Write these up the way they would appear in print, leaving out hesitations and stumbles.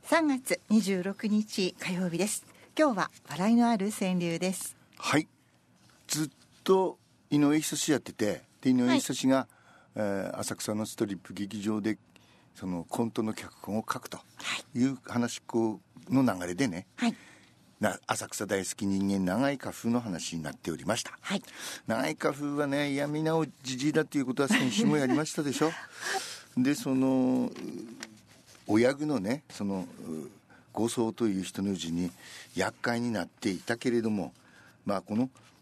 3月26日火曜日です。今日は笑いのある川柳です。 はい、ずっと井上久志やってて、で井上久志が、浅草のストリップ劇場でそのコントの脚本を書くという話の流れでね、はい、浅草大好き人間長井花風の話になっておりました、はい、長井花風はね嫌味なおじじいだということは先週もやりましたでしょでその親具のねその五僧という人のうちに厄介になっていたけれども、まあ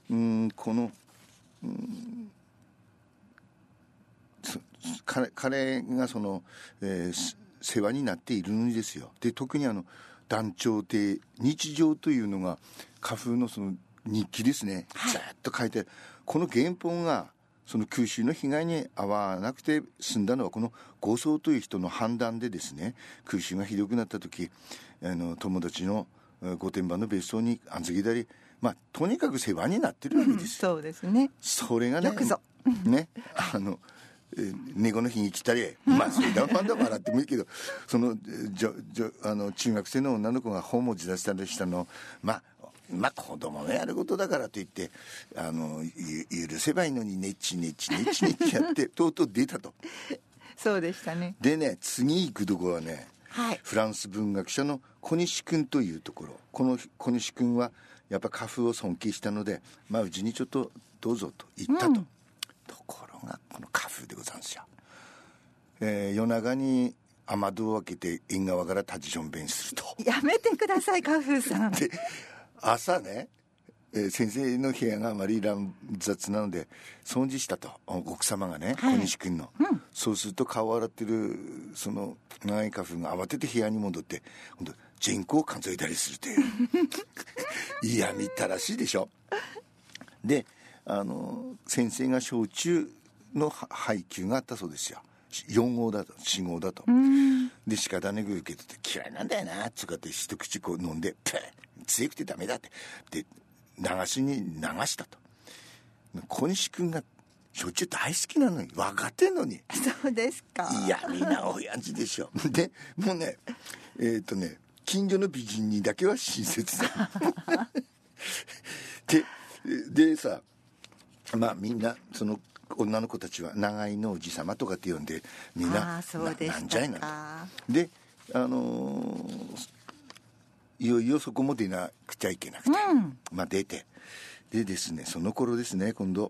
彼がその、世話になっているのにですよ。で特に団長亭日常というのが花風のその日記ですね、ずっと書いて、この原本がその空襲の被害に遭わなくて済んだのはこの五僧という人の判断でですね、空襲がひどくなった時友達の御殿場の別荘に預けたり、まあとにかく世話になってるわけですよ、 そうですね。それがねよくぞね猫の日に来たり、まあそれだファンだ笑ってもいいけど、その中学生の女の子が本を持ち出したりしたの、まあ子供のやることだからといって許せばいいのにネチネチやってとうとう出たとそうでしたね。 でね、次行くところはね、 はい、 フランス文学者の小西君というところ。この小西君はやっぱ花風を尊敬したので、まあうちにちょっとどうぞと言ったと、ところがこの花風でございますよ。夜中に雨戸を開けて縁側から立ちしょんべんすると。 やめてください花風さん。 で朝ね、先生の部屋があまり乱雑なので掃除したと、奥様がね、はい、小西君の、そうすると顔を洗ってるその長い花風が慌てて部屋に戻って今度人口を数えたりするという嫌みったらしいでしょ。で先生が焼酎の配給があったそうですよ。4号だと4号だと。で仕方なく受けてて、嫌いなんだよなつかって一口こう飲んで、強くてダメだってで流したと。小西君が焼酎大好きなのに分かってんのに。 そうですか。 いやみんな親父でしょ。でもうね近所の美人にだけは親切だでさ、まあみんなその女の子たちは長井のおじさまとかって呼んでみんななんじゃいなと。でいよいよそこも出なくちゃいけなくて、まあ出てでですね、その頃ですね、今度、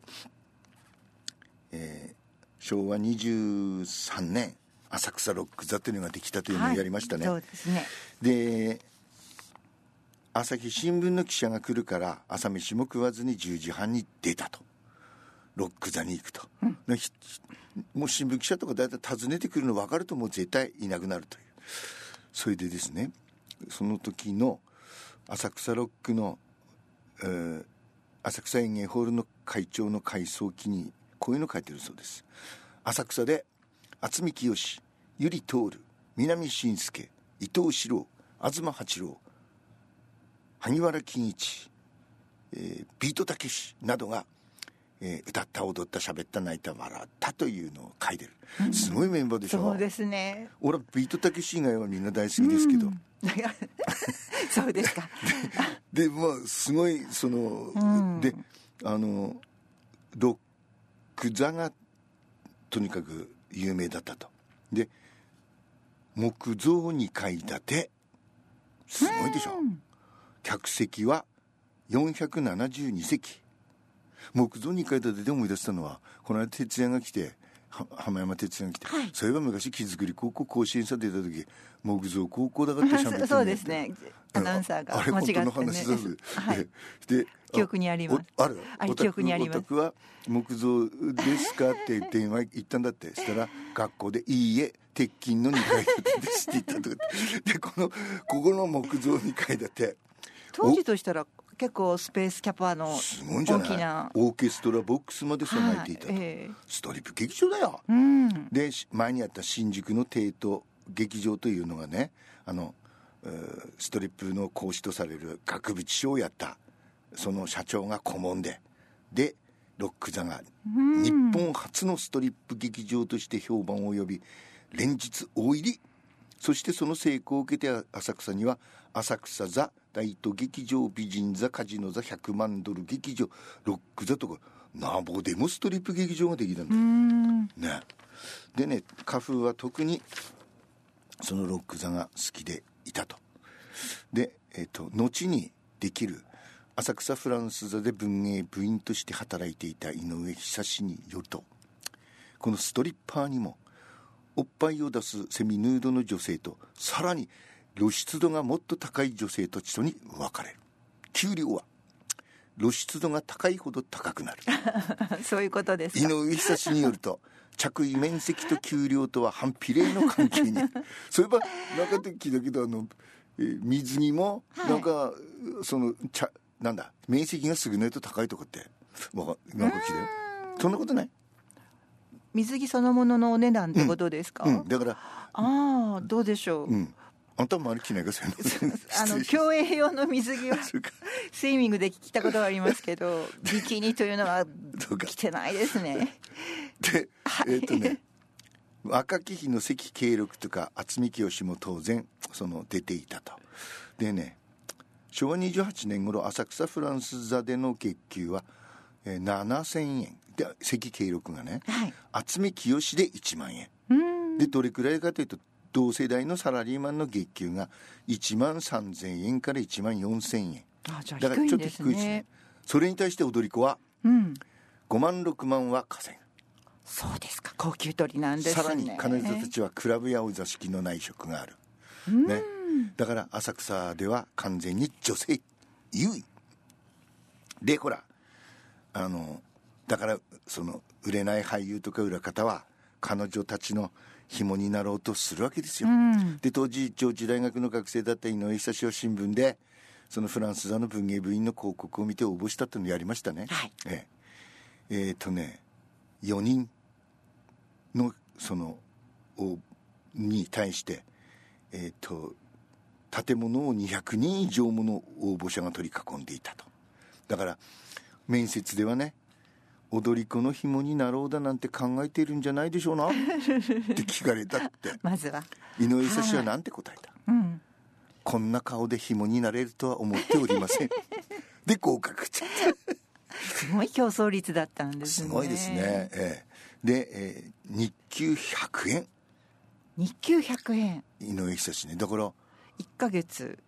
昭和23年浅草ロック座というのができたというのをやりましたね、 そうですね。 で朝日新聞の記者が来るから朝飯も食わずに10時半に出たと、ロック座に行くと、もう新聞記者とかだいたい訪ねてくるの分かるともう絶対いなくなるという。それでですね、その時の浅草ロックの、浅草園芸ホールの会長の回想記にこういうの書いてるそうです。浅草で渥美清、百合徹、南信介、伊藤四郎、東八郎、萩原欽一、ビートたけしなどが、歌った踊った喋った泣いた笑ったというのを書いてる、すごいメンバーでしょ。 そうですね。 俺はビートたけし以外はみんな大好きですけど、 そうですか。 でまあすごいその、でロック座がとにかく有名だったと。で木造2階建て、すごいでしょ。客席は472席。木造2階建てで思い出したのは、この間哲也が来て、浜山哲也が来て、そういえば昔木造高校甲子園さ出た時木造高校だからってしゃべってそうですね、アナウンサーが間違ってね、あれ本当の話だぞ、で記憶にあります。記憶にあります。 お宅は木造ですかって電話行ったんだって。そしたら学校でいいえ鉄筋の2階建てですって言ったとかで、ここの木造2階建て、 当時としたら結構スペースキャパのすごいんじゃない、 大きなオーケストラボックスまで備えていたと、ストリップ劇場だよ、で前にあった新宿の帝都劇場というのがね、ストリップの講師とされる額縁賞をやったその社長が顧問でロック座が日本初のストリップ劇場として評判を呼び、連日大入り、 そしてその成功を受けて浅草には浅草座大都劇場、美人座、カジノ座、100万ドル劇場、ロック座とかなんぼでもストリップ劇場ができたんだね。でね、花風は特にそのロック座が好きでいたと。で、後にできる浅草フランス座で文芸部員として働いていた井上久志によると、このストリッパーにもおっぱいを出すセミヌードの女性と、さらに露出度がもっと高い女性たちとに分かれる。給料は露出度が高いほど高くなるそういうことですか。 井上久志によると、着衣面積と給料とは反比例の関係にそういえばなんかで聞いたけど水着もなんか、はい、そのなんだ面積が少ないと高いとかってなんか聞いたよ。そんなことない。 水着そのもののお値段ってことですか。 だからどうでしょう。 あんたもあれ着ないか競泳用の水着はスイミングで着たことがありますけどビキニというのは着てないですね。 で赤木比の関慶六とか渥美清も当然その出ていたと。でね、昭和28年頃浅草フランス座での月給は7000円で、関慶六がね、渥美清で1万円で、どれくらいかというと同世代のサラリーマンの月給が1万3000円から1万4000円。 じゃあ低いんですね。だからちょっと低いですね。 それに対して踊り子は5万6万は稼ぐ。 そうですか、高級取りなんですね。 さらに彼女たちはクラブやお座敷の内職がある、ね、だから浅草では完全に女性優位で、ほらだからその売れない俳優とか裏方は彼女たちの紐になろうとするわけですよ、で当時上智大学の学生だった井上久志は新聞でそのフランス座の文芸部員の広告を見て応募したっていうのをやりましたね、4人のそのに対して建物を200人以上もの応募者が取り囲んでいたと。だから面接ではね、踊り子の紐になろうだなんて考えているんじゃないでしょうなって聞かれたってまずは井上久志はなんて答えた、こんな顔で紐になれるとは思っておりませんで合格ってすごい競争率だったんですね。 すごいですね、で、日給100円日給100円井上久志ね。だから 1ヶ月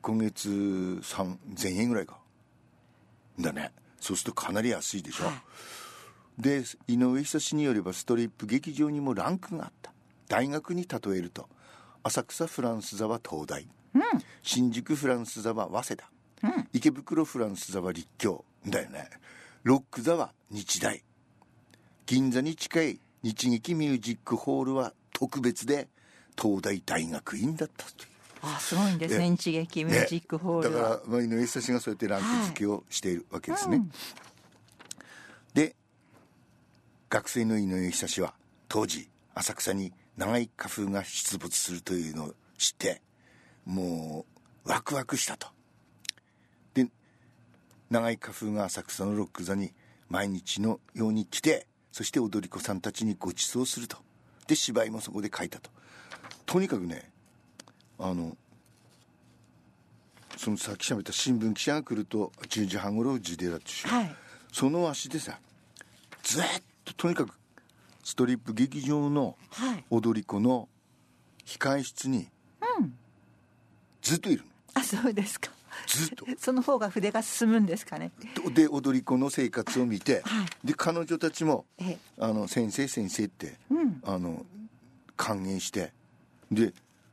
3000円ぐらいかだね。そうするとかなり安いでしょ、で井上久志によればストリップ劇場にもランクがあった。大学に例えると浅草フランス座は東大、新宿フランス座は早稲田、池袋フランス座は立教だよね。ロック座は日大、銀座に近い日劇ミュージックホールは特別で東大大学院だったという。 すごいんですね、日劇ミュージックホールは。 だから、井上久志がそうやってランク付けをしているわけですね、で学生の井上久志は当時浅草に長い花風が出没するというのを知ってもうワクワクしたと。で長い花風が浅草のロック座に毎日のように来て、そして踊り子さんたちにご馳走すると。で芝居もそこで書いたと。とにかくね、そのさっきしゃべった新聞記者が来ると10時半頃うちでだってしょ、その足でさずっととにかくストリップ劇場の踊り子の控え室にずっといるの、そうですか。 ずっとその方が筆が進むんですかね。 で踊り子の生活を見て、で彼女たちも先生先生って、歓迎して、で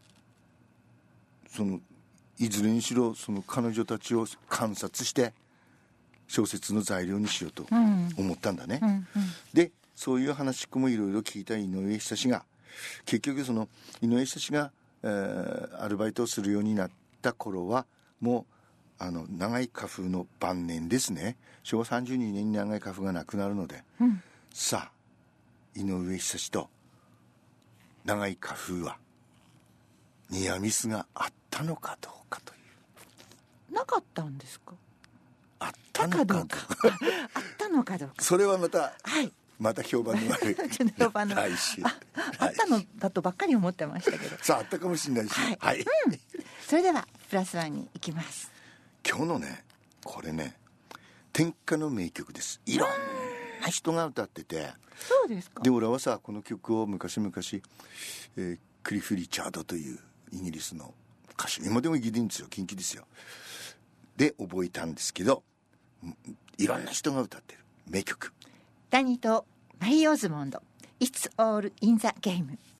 そのいずれにしろその彼女たちを観察して小説の材料にしようと思ったんだね、でそういう話し子もいろいろ聞いた井上久志が結局その井上久志が、アルバイトをするようになった頃はもう長い花風の晩年ですね。昭和32年に長い花風がなくなるので、さあ井上久志と長い花風はニアミスがあったのかどうかという。 なかったんですか。 あったのかどうかあったのかどうかそれはまた、 また評判の悪い評判の来週あったのだとばっかり思ってましたけど、 さああったかもしれないし、はい、 それではプラスワンに行きます。 今日のねこれね天下の名曲です。いろんな人が歌ってて、 そうですか。 で俺はさこの曲を昔々、クリフ・リチャードというイギリスの歌手、今でもギリんですよ、近畿ですよ、で覚えたんですけど、いろんな人が歌ってる名曲、 ダニとマリー・オズモンド It's all in the game。